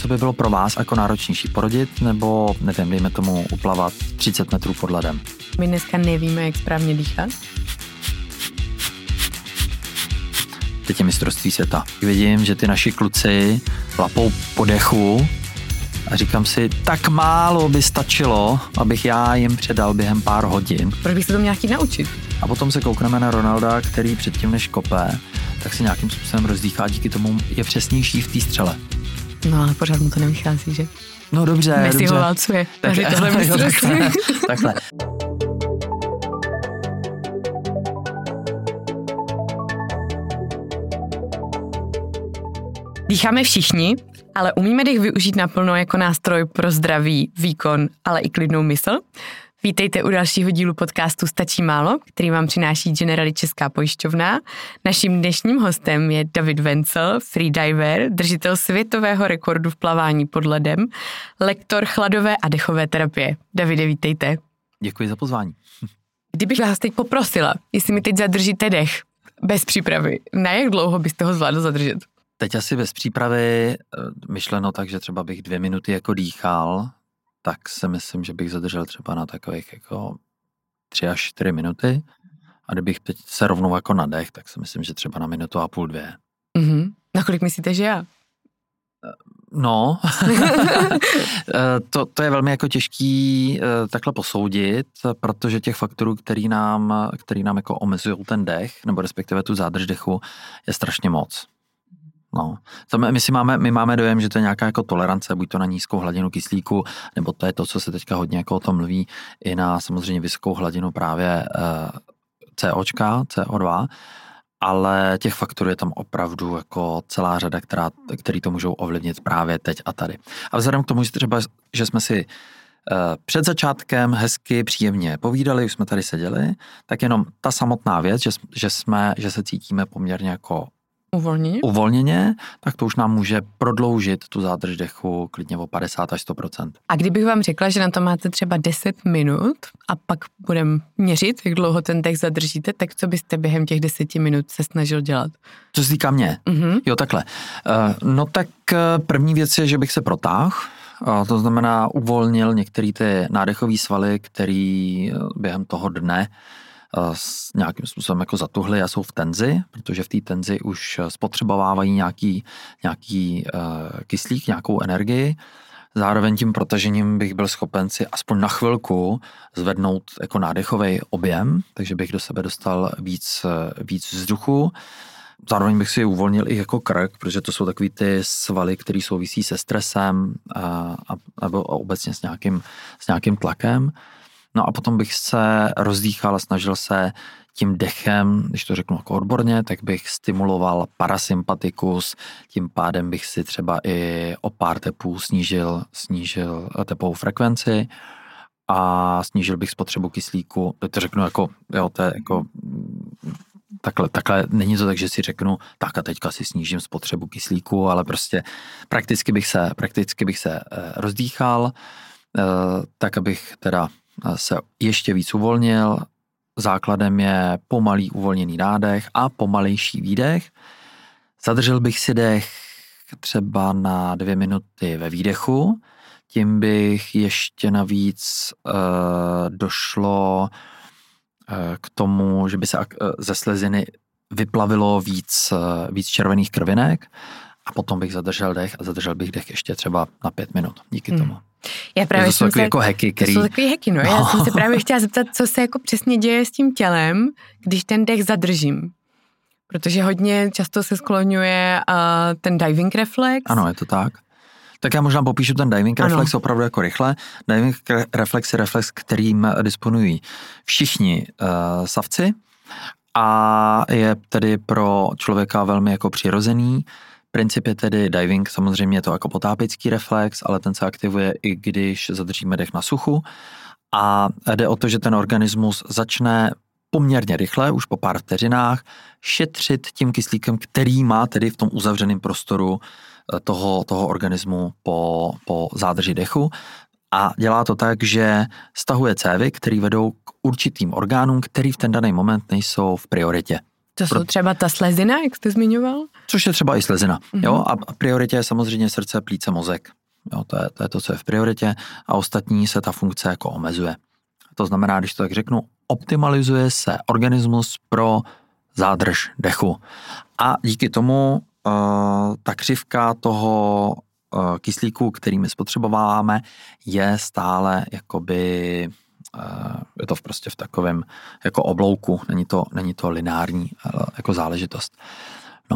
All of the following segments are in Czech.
by bylo pro vás jako náročnější, porodit nebo, nevím, dejme tomu uplavat 30 metrů pod ledem? My dneska nevíme, jak správně dýchat. Teď je mistrovství světa. Vidím, že ty naši kluci lapou po dechu a říkám si, tak málo by stačilo, abych já jim předal během pár hodin. Proč bych se to měl chtít naučit? A potom se koukneme na Ronalda, který předtím než kope, tak si nějakým způsobem rozdýchá, díky tomu je přesnější v té střele. No ale pořád mu to nevychází, že? No dobře, Messi ho válcuje. Tohle mistrovství. Takhle. Dýcháme všichni, ale umíme dech využít naplno jako nástroj pro zdraví, výkon, ale i klidnou mysl? Vítejte u dalšího dílu podcastu Stačí málo, který vám přináší Generali Česká pojišťovna. Naším dnešním hostem je David Vencel, freediver, držitel světového rekordu v plavání pod ledem, lektor chladové a dechové terapie. Davide, vítejte. Děkuji za pozvání. Kdybych vás teď poprosila, jestli mi teď zadržíte dech bez přípravy, na jak dlouho byste ho zvládl zadržet? Teď asi bez přípravy, myšleno tak, že třeba bych 2 minuty jako dýchal, tak si myslím, že bych zadržel třeba na takových jako 3 až 4 minuty. A kdybych teď se rovnou jako nadech, tak si myslím, že třeba na 1,5 minuty, 2. Mhm. Na kolik myslíte, že já? No, to je velmi jako těžký takhle posoudit, protože těch faktorů, který nám jako omezují ten dech, nebo respektive tu zádrž dechu, je strašně moc. No, my máme dojem, že to je nějaká jako tolerance, buď to na nízkou hladinu kyslíku, nebo to je to, co se teďka hodně jako o tom mluví, i na samozřejmě vysokou hladinu právě CO2, ale těch faktorů je tam opravdu jako celá řada, který to můžou ovlivnit právě teď a tady. A vzhledem k tomu, že jsme si před začátkem hezky, příjemně povídali, už jsme tady seděli, tak jenom ta samotná věc, že se cítíme poměrně jako uvolněně, tak to už nám může prodloužit tu zádrž dechu klidně o 50 až 100%. A kdybych vám řekla, že na to máte třeba 10 minut a pak budeme měřit, jak dlouho ten dech zadržíte, tak co byste během těch 10 minut se snažil dělat? Co se týká mě? Mm-hmm. Jo, takhle. No tak první věc je, že bych se protáhl. To znamená uvolnil některé ty nádechové svaly, který během toho dne s nějakým způsobem jako zatuhly a jsou v tenzi, protože v té tenzi už spotřebovávají nějaký kyslík, nějakou energii. Zároveň tím protažením bych byl schopen si aspoň na chvilku zvednout jako nádechový objem, takže bych do sebe dostal víc vzduchu. Zároveň bych si uvolnil i jako krk, protože to jsou takový ty svaly, které souvisí se stresem nebo obecně s nějakým tlakem. No a potom bych se rozdýchal a snažil se tím dechem, když to řeknu jako odborně, tak bych stimuloval parasympatikus, tím pádem bych si třeba i o pár tepů snížil tepovou frekvenci a snížil bych spotřebu kyslíku. To řeknu jako, jo, to je jako takhle není to tak, že si řeknu, tak a teďka si snížím spotřebu kyslíku, ale prostě prakticky bych se rozdýchal, tak abych teda se ještě víc uvolnil. Základem je pomalý uvolněný nádech a pomalejší výdech. Zadržel bych si dech třeba na 2 minuty ve výdechu, tím bych ještě navíc došlo k tomu, že by se ze sleziny vyplavilo víc červených krvinek a potom bych zadržel dech a zadržel bych dech ještě třeba na 5 minut díky tomu. Já právě to jsou takový jako hacky, To jsou takový hacky, no. Já jsem se právě chtěla zeptat, co se jako přesně děje s tím tělem, když ten dech zadržím. Protože hodně často se skloňuje ten diving reflex. Ano, je to tak. Tak já možná popíšu ten diving reflex opravdu jako rychle. Diving reflex je reflex, kterým disponují všichni savci a je tedy pro člověka velmi jako přirozený. Princip je tedy diving, samozřejmě je to jako potápěcký reflex, ale ten se aktivuje i když zadržíme dech na suchu a jde o to, že ten organismus začne poměrně rychle, už po pár vteřinách, šetřit tím kyslíkem, který má tedy v tom uzavřeném prostoru toho organismu po zádrži dechu a dělá to tak, že stahuje cévy, které vedou k určitým orgánům, který v ten daný moment nejsou v prioritě. To jsou třeba ta slezina, jak jste zmiňoval? Což je třeba i slezina. Mm-hmm. Jo? A prioritě je samozřejmě srdce, plíce, mozek. Jo, to je to, co je v prioritě a ostatní se ta funkce jako omezuje. To znamená, když to tak řeknu, optimalizuje se organismus pro zádrž dechu. A díky tomu ta křivka toho kyslíku, který my spotřebováváme, je stále jakoby, je to prostě v takovém jako oblouku, není to lineární jako záležitost. No.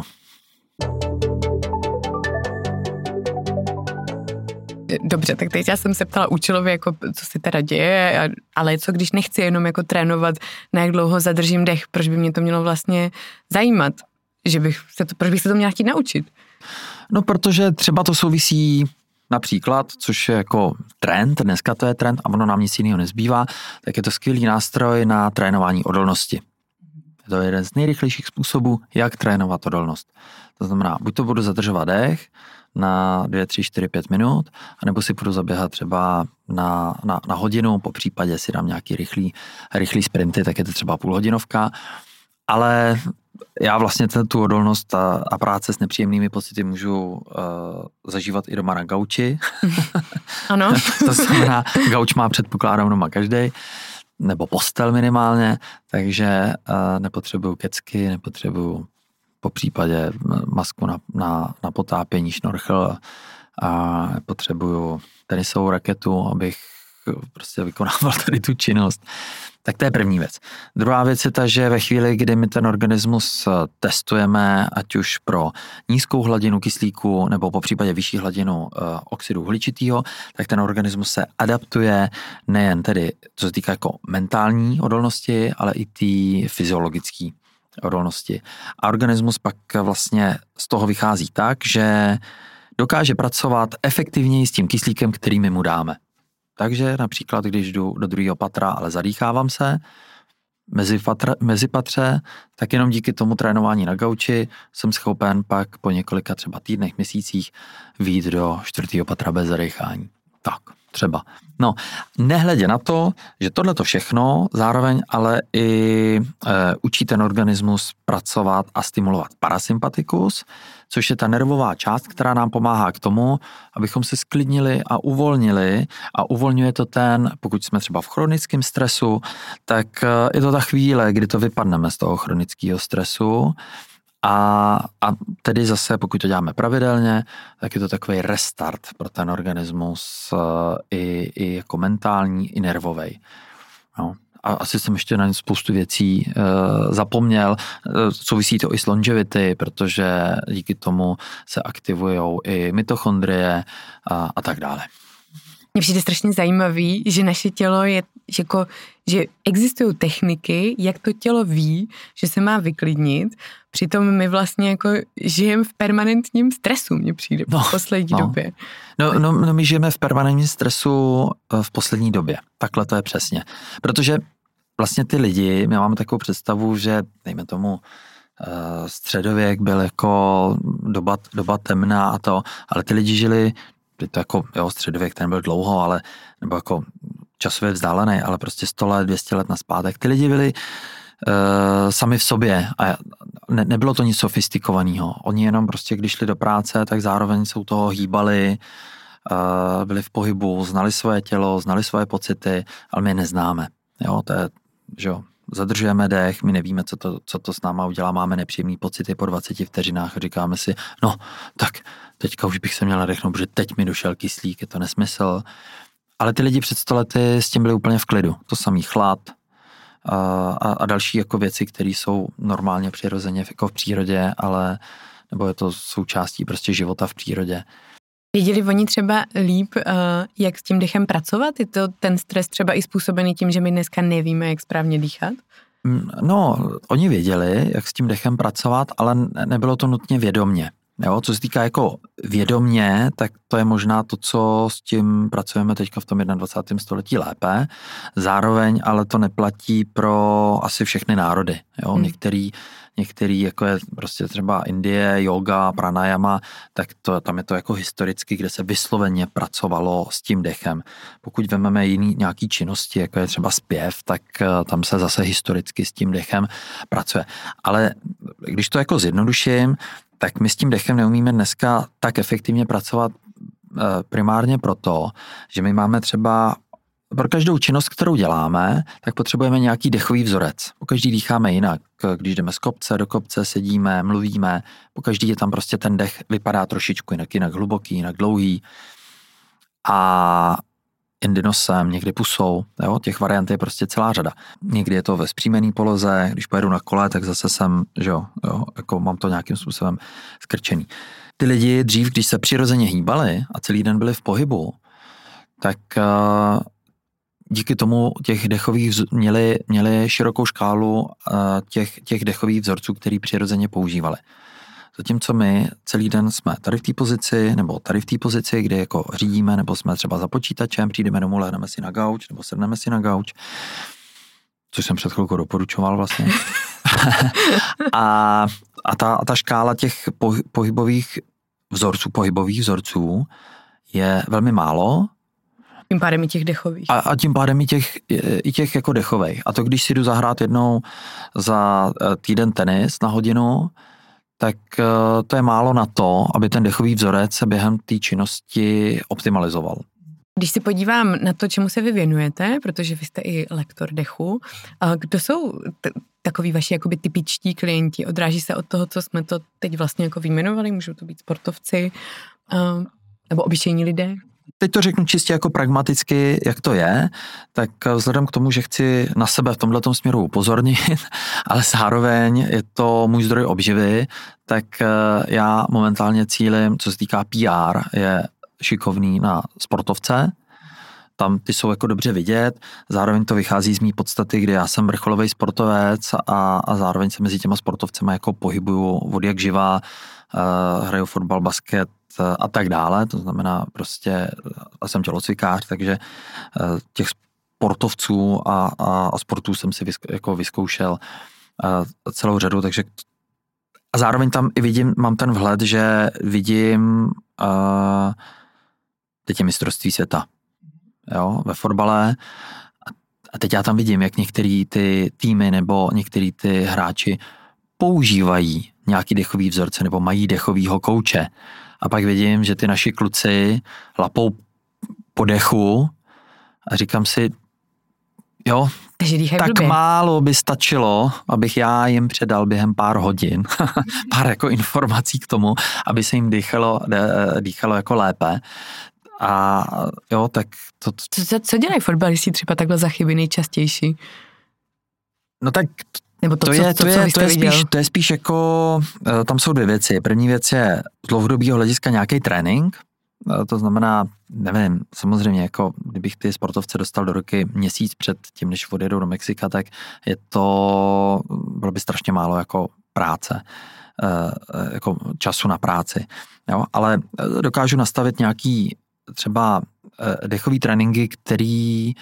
Dobře, tak teď já jsem se ptala účelově, jako, co se teda děje, ale co když nechci jenom jako trénovat, na jak dlouho zadržím dech, proč by mě to mělo vlastně zajímat, proč bych se to měla chtít naučit? No, protože třeba to souvisí například, což je jako trend, dneska to je trend a ono nám nic jiného nezbývá, tak je to skvělý nástroj na trénování odolnosti. Je to jeden z nejrychlejších způsobů, jak trénovat odolnost. To znamená, buď to budu zadržovat dech na 2, 3, 4, 5 minut, anebo si budu zaběhat třeba na hodinu, po případě si dám nějaký rychlý sprinty, tak je to třeba půlhodinovka, ale já vlastně tu odolnost a práce s nepříjemnými pocity můžu zažívat i doma na gauči. Ano. To znamená, gauč má předpokládám doma každej, nebo postel minimálně, takže nepotřebuju kecky, nepotřebuju po případě masku na potápění, šnorchl a potřebuju tenisovou raketu, abych prostě vykonával tady tu činnost. Tak to je první věc. Druhá věc je ta, že ve chvíli, kdy my ten organismus testujeme, ať už pro nízkou hladinu kyslíku nebo po případě vyšší hladinu oxidu uhličitého, tak ten organismus se adaptuje nejen tedy, co se týká jako mentální odolnosti, ale i té fyziologické odolnosti. A organismus pak vlastně z toho vychází tak, že dokáže pracovat efektivněji s tím kyslíkem, který my mu dáme. Takže například, když jdu do druhého patra, ale zadýchávám se mezi patře, tak jenom díky tomu trénování na gauči jsem schopen pak po několika třeba týdnech, měsících vyjít do 4. patra bez zadýchání. Tak, třeba. No, nehledě na to, že tohleto všechno zároveň ale i učí ten organismus pracovat a stimulovat parasympatikus, což je ta nervová část, která nám pomáhá k tomu, abychom se sklidnili a uvolnili a uvolňuje to pokud jsme třeba v chronickém stresu, tak je to ta chvíle, kdy to vypadneme z toho chronického stresu a tedy zase, pokud to děláme pravidelně, tak je to takový restart pro ten organismus i jako mentální, i nervovej. No. A asi jsem ještě na spoustu věcí zapomněl. Souvisí to i s longevity, protože díky tomu se aktivujou i mitochondrie a tak dále. Mně přijde strašně zajímavý, že naše tělo je jako, že existují techniky, jak to tělo ví, že se má vyklidnit, přitom my vlastně jako žijeme v permanentním stresu, mně přijde v poslední době. No, my žijeme v permanentním stresu v poslední době. Takhle to je přesně. Protože vlastně ty lidi, my máme takovou představu, že dejme tomu středověk byl jako doba temná a to, ale ty lidi žili, to jako středověk ten byl dlouho, ale nebo jako časově vzdálený, ale prostě 100 let, 200 let nazpátek. Ty lidi byli sami v sobě a nebylo to nic sofistikovaného. Oni jenom prostě, když šli do práce, tak zároveň se u toho hýbali, byli v pohybu, znali svoje tělo, znali svoje pocity, ale my je neznáme. Jo, to je, že jo, zadržujeme dech, my nevíme, co to s náma udělá, máme nepříjemný pocity po 20 vteřinách a říkáme si, no, tak teďka už bych se měl nadechnout, protože teď mi došel kyslík, je to nesmysl. Ale ty lidi před 100 lety s tím byli úplně v klidu. To samý chlad a další jako věci, které jsou normálně přirozeně jako v přírodě, ale nebo je to součástí prostě života v přírodě. Věděli oni třeba líp, jak s tím dechem pracovat? Je to ten stres třeba i způsobený tím, že my dneska nevíme, jak správně dýchat? No, oni věděli, jak s tím dechem pracovat, ale nebylo to nutně vědomně. Jo, co se týká jako vědomně, tak to je možná to, co s tím pracujeme teďka v tom 21. století lépe. Zároveň ale to neplatí pro asi všechny národy. Jo? Některý, jako je prostě třeba Indie, yoga, pranayama, tak tam je to jako historicky, kde se vysloveně pracovalo s tím dechem. Pokud vezmeme nějaký činnosti, jako je třeba zpěv, tak tam se zase historicky s tím dechem pracuje. Ale když to jako zjednoduším, tak my s tím dechem neumíme dneska tak efektivně pracovat primárně proto, že my máme třeba pro každou činnost, kterou děláme, tak potřebujeme nějaký dechový vzorec. Po každý dýcháme jinak. Když jdeme z kopce do kopce, sedíme, mluvíme, po každý je tam prostě ten dech vypadá trošičku jinak hluboký, jinak dlouhý. A jindy nosem, někdy pusou, jo? Těch variant je prostě celá řada. Někdy je to ve vzpřímený poloze, když pojedu na kole, tak zase jsem, že jo, jako mám to nějakým způsobem skrčený. Ty lidi dřív, když se přirozeně hýbali a celý den byli v pohybu, tak díky tomu těch dechových měli širokou škálu těch dechových vzorců, který přirozeně používali. Zatímco my celý den jsme tady v té pozici, nebo tady v té pozici, kde jako řídíme, nebo jsme třeba za počítačem, přijdeme domů, lehneme si na gauč, nebo sedneme si na gauč, což jsem před chvilkou doporučoval vlastně. a ta škála těch pohybových vzorců je velmi málo. Tím pádem i těch dechových. A tím pádem i těch jako dechových. A to, když si jdu zahrát jednou za týden tenis na hodinu, tak to je málo na to, aby ten dechový vzorec se během té činnosti optimalizoval. Když se podívám na to, čemu se vy věnujete, protože vy jste i lektor dechu, kdo jsou takový vaši jakoby typičtí klienti? Odráží se od toho, co jsme to teď vlastně jako vyjmenovali? Můžou to být sportovci nebo obyčejní lidé? Teď to řeknu čistě jako pragmaticky, jak to je, tak vzhledem k tomu, že chci na sebe v tomhletom směru upozornit, ale zároveň je to můj zdroj obživy, tak já momentálně cílim, co se týká PR, je šikovný na sportovce. Tam ty jsou jako dobře vidět, zároveň to vychází z mý podstaty, kdy já jsem vrcholový sportovec a zároveň se mezi těma sportovcema jako pohybuju od jak živá, hraju fotbal, basket a tak dále, to znamená prostě, a jsem tělocvikář, takže těch sportovců a sportů jsem si vyzkoušel celou řadu, takže a zároveň tam i vidím, mám ten vhled, že vidím teď je mistrovství světa, jo, ve fotbale a teď já tam vidím, jak některý ty týmy nebo některý ty hráči používají nějaký dechový vzorce nebo mají dechovýho kouče. A pak vidím, že ty naši kluci lapou po dechu a říkám si, jo, tak blbě. Málo by stačilo, abych já jim předal během pár hodin, pár jako informací k tomu, aby se jim dýchalo jako lépe. A jo, tak to... Co dělají fotbalisti třeba takhle za chyby nejčastější? No tak... Nebo to je spíš jako, tam jsou dvě věci. První věc je z dlouhodobého hlediska nějaký trénink, to znamená, nevím, samozřejmě jako kdybych ty sportovce dostal do ruky měsíc před tím, než odjedou do Mexika, tak bylo by strašně málo jako práce, jako času na práci. Jo? Ale dokážu nastavit nějaký třeba dechový tréninky, který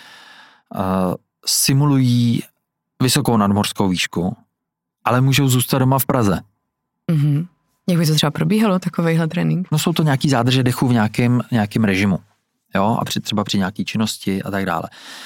simulují vysokou nadmořskou výšku, ale můžou zůstat doma v Praze. Mm-hmm. Jak by to třeba probíhalo, takovejhle trénink? No jsou to nějaký zádrže dechu v nějakém režimu, jo, a třeba při nějaký činnosti a tak dále.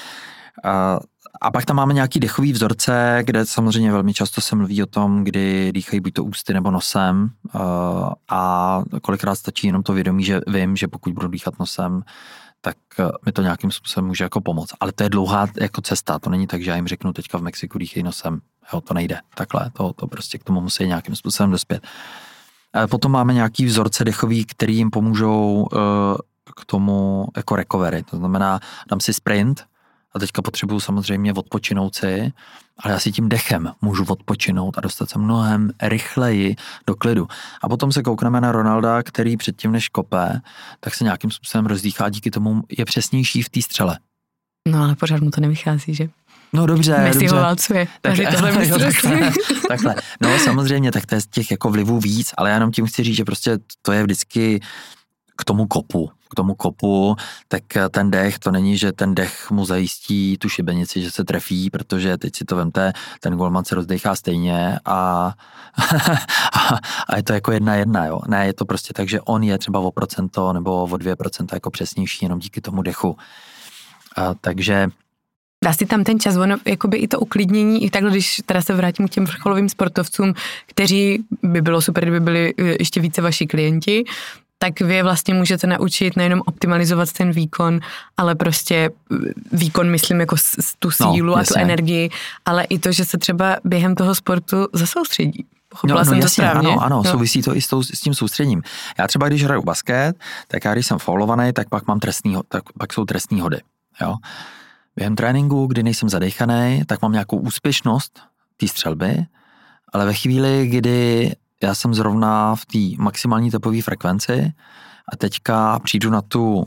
A pak tam máme nějaký dechový vzorce, kde samozřejmě velmi často se mluví o tom, kdy dýchají buď to ústy nebo nosem a kolikrát stačí jenom to vědomí, že vím, že pokud budu dýchat nosem, tak mi to nějakým způsobem může jako pomoct. Ale to je dlouhá jako cesta, to není tak, že já jim řeknu teďka v Mexiku dýchej nosem, jo, to nejde, takhle, to prostě k tomu musí nějakým způsobem dospět. Potom máme nějaký vzorce dechový, který jim pomůžou k tomu jako recovery, to znamená, dám si sprint a teďka potřebuju samozřejmě odpočinout si, ale já si tím dechem můžu odpočinout a dostat se mnohem rychleji do klidu. A potom se koukneme na Ronalda, který předtím, než kope, tak se nějakým způsobem rozdýchá, díky tomu je přesnější v té střele. No ale pořád mu to nevychází, že? No dobře. Messi ho válcuje. Takhle. No samozřejmě, tak to je těch jako vlivů víc, ale já jenom tím chci říct, že prostě to je vždycky k tomu kopu, tak ten dech, to není, že ten dech mu zajistí tu šibenici, že se trefí, protože teď si to vemte, ten golman se rozdechá stejně a je to jako 1:1, jo. Ne, je to prostě tak, že on je třeba o procento nebo o 2% jako přesnější jenom díky tomu dechu. Takže dá si tam ten čas, ono, jakoby i to uklidnění, i takhle, když teda se vrátím k těm vrcholovým sportovcům, kteří by bylo super, kdyby byli ještě více vaši klienti, tak vy vlastně můžete naučit nejenom optimalizovat ten výkon, ale prostě výkon myslím jako tu sílu a tu energii, ale i to, že se třeba během toho sportu zasoustředí. Pochopila jsem to správně? Ano, souvisí to i s tím soustředím. Já třeba, když hraju basket, tak já když jsem faulovaný, tak pak jsou trestní hody. Jo? Během tréninku, kdy nejsem zadechaný, tak mám nějakou úspěšnost té střelby, ale ve chvíli, kdy já jsem zrovna v té maximální tepové frekvenci a teďka přijdu na tu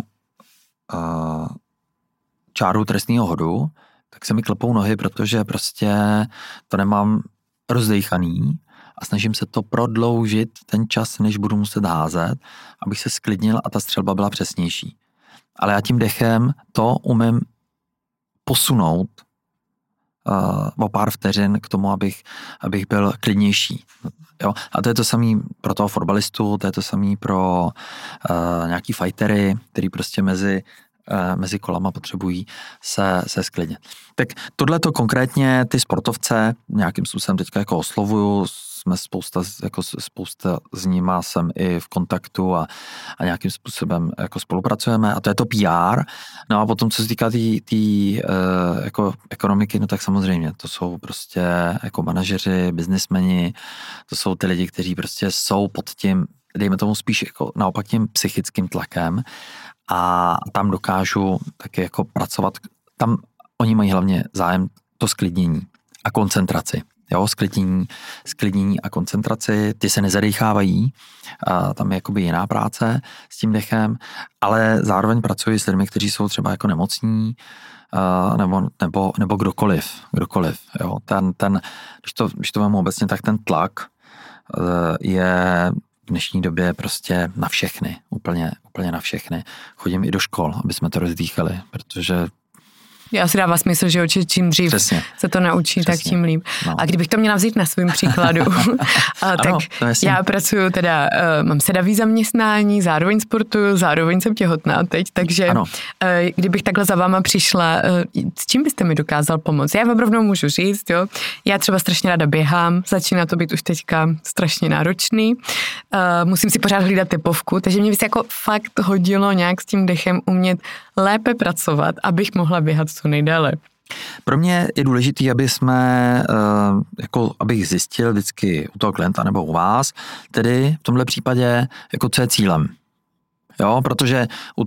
čáru trestního hodu, tak se mi klepou nohy, protože prostě to nemám rozdejchaný a snažím se to prodloužit ten čas, než budu muset házet, abych se sklidnil a ta střelba byla přesnější. Ale já tím dechem to umím posunout o pár vteřin k tomu, abych byl klidnější. Jo? A to je to samý pro toho fotbalistu, to je to samý pro nějaký fightery, který prostě mezi kolama potřebují se sklidnit. Tak tohleto konkrétně ty sportovce nějakým způsobem teďka jako oslovuju, jsme spousta z nima jsem i v kontaktu a nějakým způsobem jako spolupracujeme a to je to PR. No a potom, co se týká jako ekonomiky, no tak samozřejmě, to jsou prostě jako manažeři, biznismeni, to jsou ty lidi, kteří prostě jsou pod tím, dejme tomu spíš jako naopak tím psychickým tlakem a tam dokážu taky jako pracovat, tam oni mají hlavně zájem to sklidnění a koncentraci. Jo, sklidnění a koncentraci, ty se nezadechávají, tam je jakoby jiná práce s tím dechem, ale zároveň pracuji s lidmi, kteří jsou třeba jako nemocní, nebo kdokoliv. Jo. Když to vemu obecně, tak ten tlak je v dnešní době prostě na všechny, úplně na všechny. Chodím i do škol, aby jsme to rozdýchali, protože Já si dává smysl, že čím dřív se to naučí, tak tím líp. No. A kdybych to měla vzít na svým příkladu, tak já pracuju teda, mám sedavý zaměstnání, zároveň sportuju, zároveň jsem těhotná teď, takže kdybych takhle za váma přišla, s čím byste mi dokázal pomoct? Já vám rovnou můžu říct, jo, já třeba strašně ráda běhám, začíná to být už teďka strašně náročný, musím si pořád hlídat tepovku, takže mě by se jako fakt hodilo nějak s tím dechem umět lépe pracovat, abych mohla běhat co nejdále. Pro mě je důležitý, abych zjistil vždycky u toho klienta nebo u vás, tedy v tomhle případě, jako co je cílem. Jo, protože u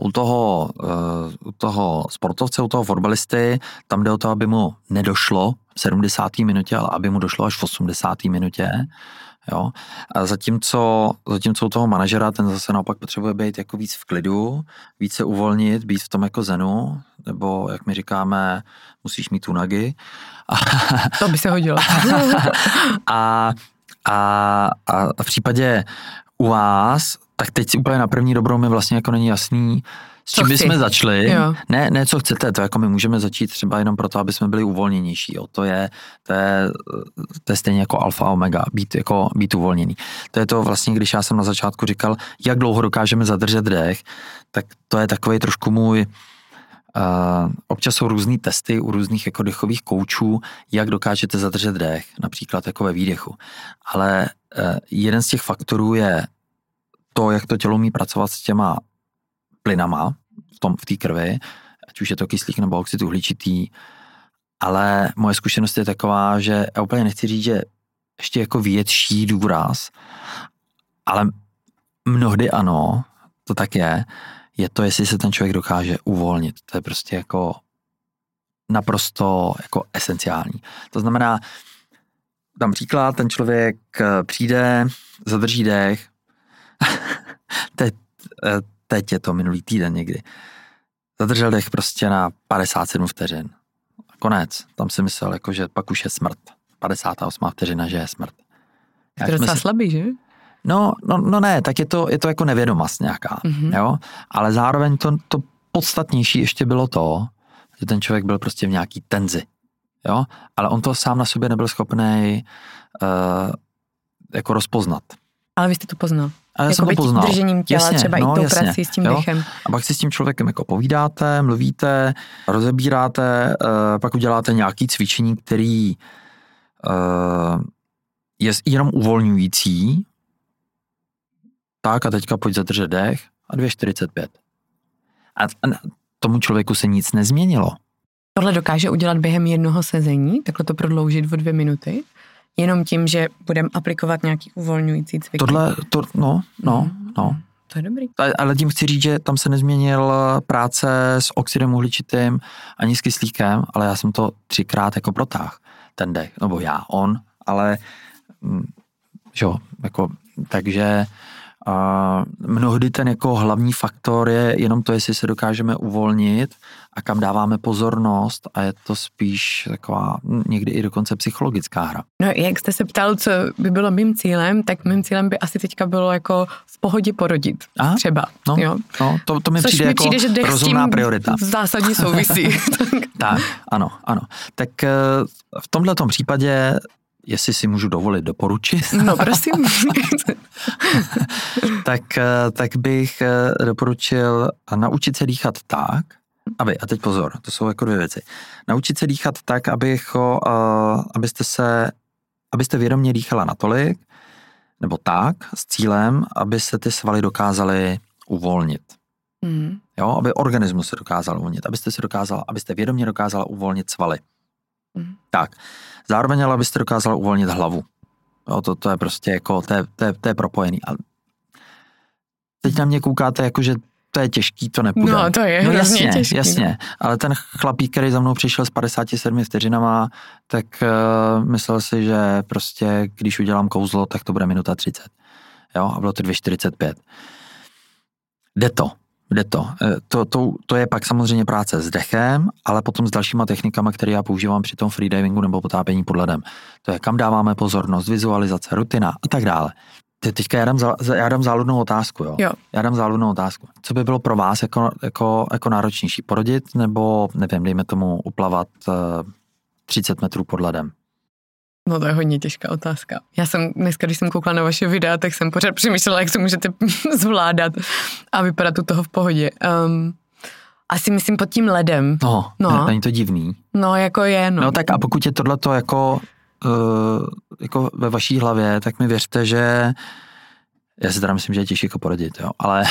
toho sportovce, u toho fotbalisty, tam jde o to, aby mu nedošlo v 70. minutě, ale aby mu došlo až v 80. minutě. Jo? A zatímco u toho manažera, ten zase naopak potřebuje být jako víc v klidu, víc se uvolnit, být v tom jako zenu, nebo jak my říkáme, musíš mít tunagy. To by se hodilo. a v případě u vás, tak teď úplně na první dobrou mi vlastně jako není jasný, s čím bychom začali. Ne, co chcete, to jako my můžeme začít třeba jenom proto, aby jsme byli uvolněnější. Jo. To je stejně jako alfa omega, být uvolněný. To je to vlastně, když já jsem na začátku říkal, jak dlouho dokážeme zadržet dech, tak to je takovej trošku můj, občas jsou různý testy u různých jako dechových koučů, jak dokážete zadržet dech, například jako ve výdechu. Ale jeden z těch faktorů je to, jak to tělo umí pracovat s těma plynama v té krvi, ať už je to kyslík nebo oxid uhličitý, ale moje zkušenost je taková, že já úplně nechci říct, že ještě jako větší důraz, ale mnohdy ano, to tak je to, jestli se ten člověk dokáže uvolnit. To je prostě jako naprosto jako esenciální. To znamená, dám příklad, ten člověk přijde, zadrží dech, teď je to minulý týden někdy. Zadržel dech prostě na 57 vteřin. Konec. Tam si myslel, jako, že pak už je smrt. 58 vteřina, že je smrt. Je to docela slabý, že? No ne, tak je to jako nevědomost nějaká. Mm-hmm. Jo? Ale zároveň to podstatnější ještě bylo to, že ten člověk byl prostě v nějaký tenzi. Jo? Ale on to sám na sobě nebyl schopný jako rozpoznat. Ale vy jste to poznal. Ale já jsem to poznal. Držením těla, jasně, třeba i tou prací s tím dechem. A pak si s tím člověkem jako povídáte, mluvíte, rozebíráte, pak uděláte nějaký cvičení, který je jenom uvolňující, Tak a teďka pojď zadržet dech a 2,45. A tomu člověku se nic nezměnilo. Tohle dokáže udělat během jednoho sezení, takhle to prodloužit o 2 minuty, jenom tím, že budeme aplikovat nějaký uvolňující cviky. No. To je dobrý. Ale tím chci říct, že tam se nezměnil práce s oxidem uhličitým ani s kyslíkem, ale já jsem to 3krát jako protáhl, ten dech, nebo ale jo, jako, takže mnohdy ten jako hlavní faktor je jenom to, jestli se dokážeme uvolnit a kam dáváme pozornost a je to spíš taková někdy i dokonce psychologická hra. No jak jste se ptal, co by bylo mým cílem, tak mým cílem by asi teďka bylo jako v pohodě porodit. Třeba. Jo. No, to mi přijde jako že rozumná priorita. V zásadě souvisí. Tak, ano. Tak v tomhletom případě jestli si můžu dovolit doporučit. No, prosím. tak bych doporučil naučit se dýchat tak, a teď pozor, to jsou jako 2 věci. Naučit se dýchat tak, abyste vědomě dýchala natolik, nebo tak, s cílem, aby se ty svaly dokázaly uvolnit. Jo, aby organismus se dokázal uvolnit, abyste vědomě dokázala uvolnit svaly. Tak, zároveň ale abyste dokázala uvolnit hlavu. Jo, to je prostě jako, to je propojený. A teď na mě koukáte jako, že to je těžký, to nepůjde. No, to je hrozně těžký. Jasně, ale ten chlapík, který za mnou přišel s 57 vteřinama, tak myslel si, že prostě, když udělám kouzlo, tak to bude 1:30. Jo, a bylo to 2:45. Jde to. To je pak samozřejmě práce s dechem, ale potom s dalšíma technikama, které já používám při tom freedivingu nebo potápění pod ledem. To je, kam dáváme pozornost, vizualizace, rutina a tak dále. Teďka já dám záludnou otázku, jo? Já dám záludnou otázku. Co by bylo pro vás jako náročnější? Porodit nebo, nevím, dejme tomu uplavat 30 metrů pod ledem? No to je hodně těžká otázka. Já jsem dneska, když jsem koukala na vaše videa, tak jsem pořád přemýšlela, jak to můžete zvládat a vypadat u toho v pohodě. Asi myslím pod tím ledem. No. Není to divný? No, jako je, no. No tak a pokud je tohleto jako ve vaší hlavě, tak mi věřte, že já si teda myslím, že je těžší jako porodit, jo, ale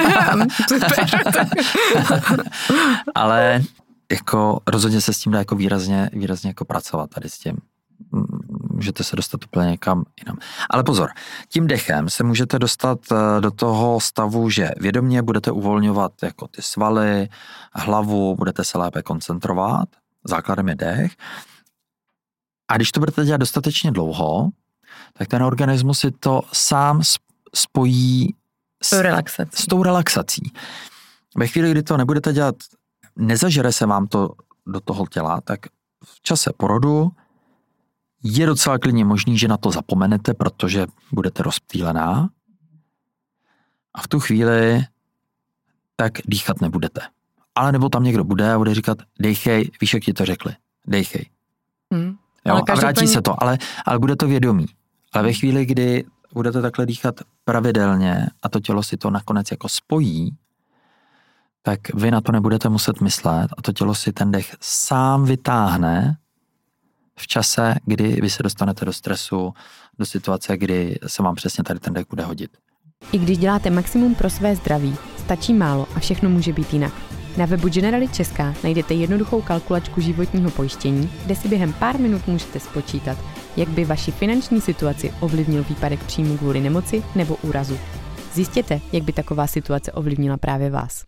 ale jako rozhodně se s tím dá jako výrazně jako pracovat tady s tím. Můžete se dostat úplně někam jinam. Ale pozor, tím dechem se můžete dostat do toho stavu, že vědomě budete uvolňovat jako ty svaly, hlavu, budete se lépe koncentrovat, základem je dech. A když to budete dělat dostatečně dlouho, tak ten organismus si to sám spojí s tou relaxací. Ve chvíli, kdy to nebudete dělat, nezažere se vám to do toho těla, tak v čase porodu je docela klidně možný, že na to zapomenete, protože budete rozptýlená a v tu chvíli tak dýchat nebudete. Ale nebo tam někdo bude a bude říkat, dejchej, víš, jak ti to řekli, dejchej. Jo, a vrátí se to, ale bude to vědomí. Ale ve chvíli, kdy budete takhle dýchat pravidelně a to tělo si to nakonec jako spojí, tak vy na to nebudete muset myslet a to tělo si ten dech sám vytáhne v čase, kdy vy se dostanete do stresu, do situace, kdy se vám přesně tady ten dech bude hodit. I když děláte maximum pro své zdraví, stačí málo a všechno může být jinak. Na webu Generali Česká najdete jednoduchou kalkulačku životního pojištění, kde si během pár minut můžete spočítat, jak by vaši finanční situaci ovlivnil výpadek příjmu kvůli nemoci nebo úrazu. Zjistěte, jak by taková situace ovlivnila právě vás.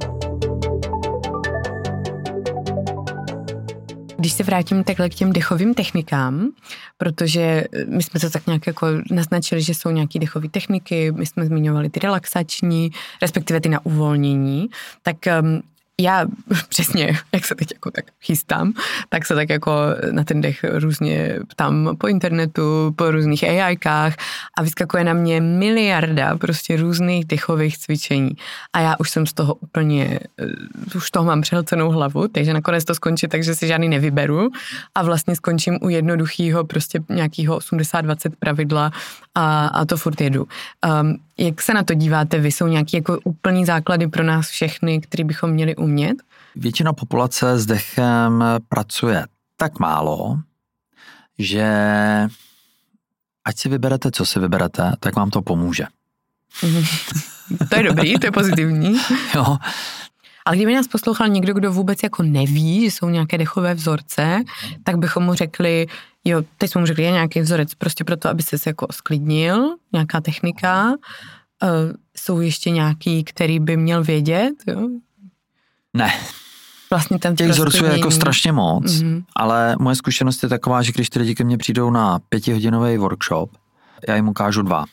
Když se vrátím takhle k těm dechovým technikám, protože my jsme to tak nějak jako naznačili, že jsou nějaké dechové techniky, my jsme zmiňovali ty relaxační, respektive ty na uvolnění, tak já přesně, jak se teď jako tak chystám, tak se tak jako na ten dech různě ptám po internetu, po různých AIkách a vyskakuje na mě miliarda prostě různých dechových cvičení. A já už jsem z toho úplně, už toho mám přehlcenou hlavu, takže nakonec to skončí tak, že si žádný nevyberu a vlastně skončím u jednoduchého prostě nějakého 80-20 pravidla a to furt jedu. Jak se na to díváte vy? Jsou nějaké jako úplný základy pro nás všechny, které bychom měli umět? Většina populace s dechem pracuje tak málo, že ať si vyberete, co si vyberete, tak vám to pomůže. To je dobrý, to je pozitivní. Jo. Ale kdyby nás poslouchal někdo, kdo vůbec jako neví, že jsou nějaké dechové vzorce, tak bychom mu řekli, jo, teď jsme mu řekli, je nějaký vzorec prostě proto, aby se jako sklidnil, nějaká technika. Jsou ještě nějaký, který by měl vědět, jo? Ne. Vlastně ten těch vzorců je jako strašně moc, ale moje zkušenost je taková, že když ty lidi ke mně přijdou na 5hodinový workshop, já jim ukážu 2.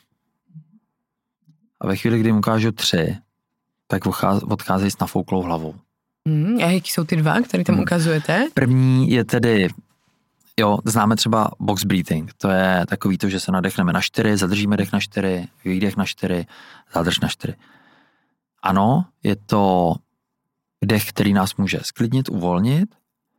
A ve chvíli, kdy jim ukážu 3, tak odcházejí s nafouklou hlavou. A jaký jsou ty 2, které tam ukazujete? První je tedy, známe třeba box breathing. To je takový to, že se nadechneme na 4, zadržíme dech na 4, výdech na 4, zadrž na 4. Ano, je to dech, který nás může sklidnit, uvolnit,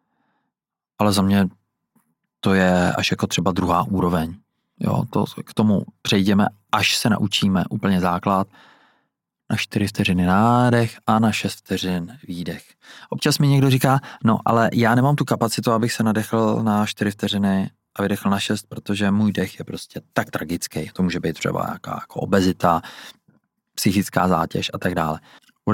ale za mě to je až jako třeba druhá úroveň. Jo, to k tomu přejdeme, až se naučíme úplně základ. Na 4 vteřiny nádech a na 6 vteřin výdech. Občas mi někdo říká, no ale já nemám tu kapacitu, abych se nadechl na 4 vteřiny a vydechl na 6, protože můj dech je prostě tak tragický. To může být třeba nějaká jako obezita, psychická zátěž a tak dále. U